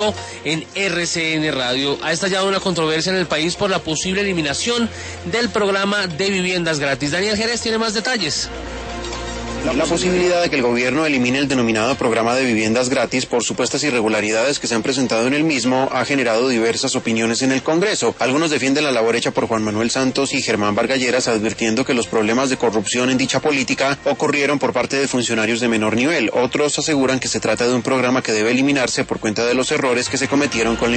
en RCN Radio. Ha estallado una controversia en el país por la posible eliminación del programa de viviendas gratis. Daniel Jerez tiene más detalles. La posibilidad de que el gobierno elimine el denominado programa de viviendas gratis por supuestas irregularidades que se han presentado en el mismo ha generado diversas opiniones en el Congreso. Algunos defienden la labor hecha por Juan Manuel Santos y Germán Vargalleras, advirtiendo que los problemas de corrupción en dicha política ocurrieron por parte de funcionarios de menor nivel. Otros aseguran que se trata de un programa que debe eliminarse por cuenta de los errores que se cometieron con la